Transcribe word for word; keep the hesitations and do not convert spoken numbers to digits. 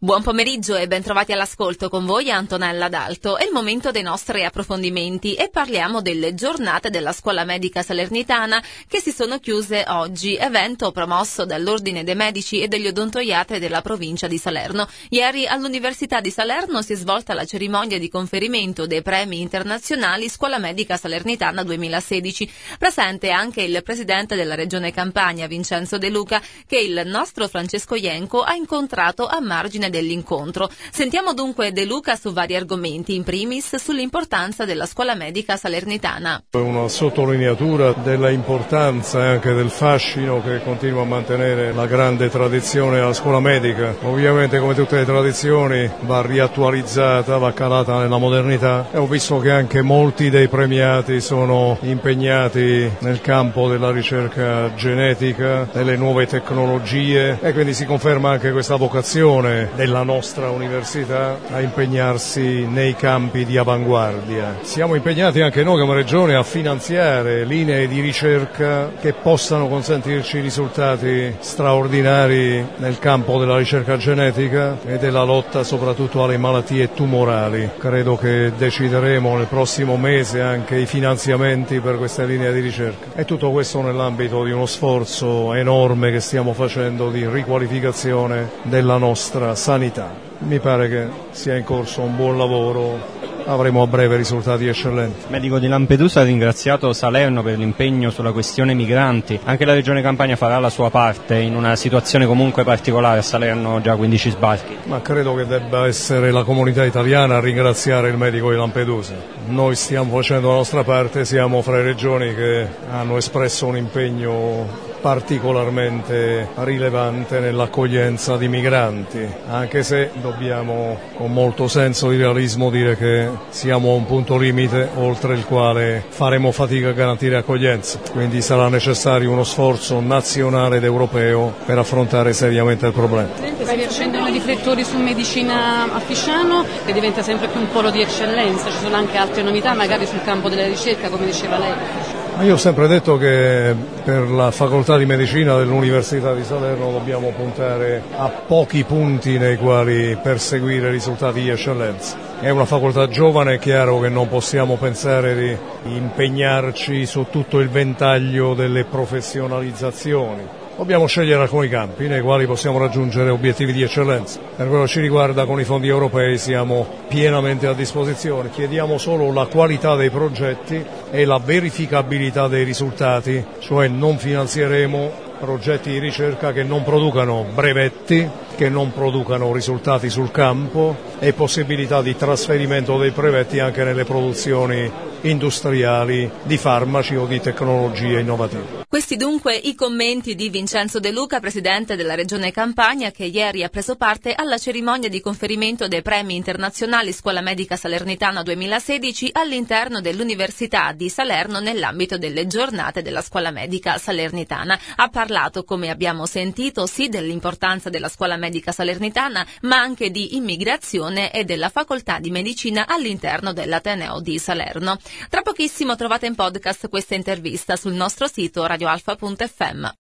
Buon pomeriggio e bentrovati all'ascolto, con voi Antonella D'Alto. È il momento dei nostri approfondimenti e parliamo delle giornate della Scuola Medica Salernitana che si sono chiuse oggi, evento promosso dall'Ordine dei Medici e degli Odontoiatri della provincia di Salerno. Ieri all'Università di Salerno si è svolta la cerimonia di conferimento dei premi internazionali Scuola Medica Salernitana duemilasedici. Presente anche il presidente della Regione Campania, Vincenzo De Luca, che il nostro Francesco Ienco ha incontrato a margine dell'incontro. Sentiamo dunque De Luca su vari argomenti, in primis sull'importanza della Scuola Medica Salernitana. Una sottolineatura della importanza e anche del fascino che continua a mantenere la grande tradizione della Scuola Medica. Ovviamente, come tutte le tradizioni, va riattualizzata, va calata nella modernità, e ho visto che anche molti dei premiati sono impegnati nel campo della ricerca genetica, delle nuove tecnologie, e quindi si conferma anche questa vocazione della nostra università a impegnarsi nei campi di avanguardia. Siamo impegnati anche noi come Regione a finanziare linee di ricerca che possano consentirci risultati straordinari nel campo della ricerca genetica e della lotta soprattutto alle malattie tumorali. Credo che decideremo nel prossimo mese anche i finanziamenti per queste linee di ricerca, e tutto questo nell'ambito di uno sforzo enorme che stiamo facendo di riqualificazione della nostra sanità. Mi pare che sia in corso un buon lavoro, avremo a breve risultati eccellenti. Il medico di Lampedusa ha ringraziato Salerno per l'impegno sulla questione migranti. Anche la Regione Campania farà la sua parte in una situazione comunque particolare. A Salerno già quindici sbarchi. Ma credo che debba essere la comunità italiana a ringraziare il medico di Lampedusa. Noi stiamo facendo la nostra parte, siamo fra le regioni che hanno espresso un impegno particolarmente rilevante nell'accoglienza di migranti, anche se dobbiamo con molto senso di realismo dire che siamo a un punto limite oltre il quale faremo fatica a garantire accoglienza, quindi sarà necessario uno sforzo nazionale ed europeo per affrontare seriamente il problema. Si riaccendono i riflettori su medicina a Fisciano, che diventa sempre più un polo di eccellenza, ci sono anche altre novità magari sul campo della ricerca, come diceva lei. Io ho sempre detto che per la facoltà di medicina dell'Università di Salerno dobbiamo puntare a pochi punti nei quali perseguire risultati di eccellenza. È una facoltà giovane, è chiaro che non possiamo pensare di impegnarci su tutto il ventaglio delle professionalizzazioni. Dobbiamo scegliere alcuni campi nei quali possiamo raggiungere obiettivi di eccellenza. Per quello che ci riguarda, con i fondi europei siamo pienamente a disposizione. Chiediamo solo la qualità dei progetti e la verificabilità dei risultati, cioè non finanzieremo progetti di ricerca che non producano brevetti, che non producano risultati sul campo e possibilità di trasferimento dei brevetti anche nelle produzioni industriali di farmaci o di tecnologie innovative. Questi dunque i commenti di Vincenzo De Luca, presidente della Regione Campania, che ieri ha preso parte alla cerimonia di conferimento dei premi internazionali Scuola Medica Salernitana duemilasedici all'interno dell'Università di Salerno nell'ambito delle giornate della Scuola Medica Salernitana. Ha parlato, come abbiamo sentito, sì dell'importanza della Scuola Medica Salernitana, ma anche di immigrazione e della facoltà di medicina all'interno dell'Ateneo di Salerno. Tra pochissimo trovate in podcast questa intervista sul nostro sito radioalfa punto effe emme.